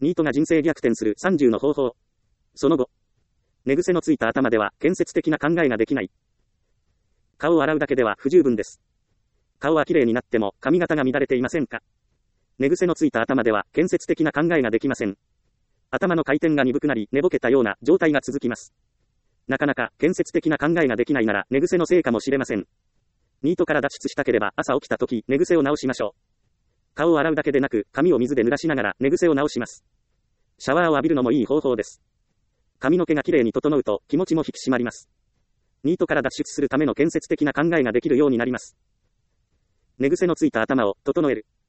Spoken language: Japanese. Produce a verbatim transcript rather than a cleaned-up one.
ニートが人生逆転するさんじゅうの方法。その後。寝癖のついた頭では建設的な考えができない。顔を洗うだけでは不十分です。顔は綺麗になっても髪型が乱れていませんか？寝癖のついた頭では建設的な考えができません。頭の回転が鈍くなり寝ぼけたような状態が続きます。なかなか建設的な考えができないなら寝癖のせいかもしれません。ニートから脱出したければ朝起きた時寝癖を直しましょう。顔を洗うだけでなく髪を水で濡らしながら寝癖を直します。シャワーを浴びるのもいい方法です。髪の毛がきれいに整うと気持ちも引き締まります。ニートから脱出するための建設的な考えができるようになります。寝癖のついた頭を整える。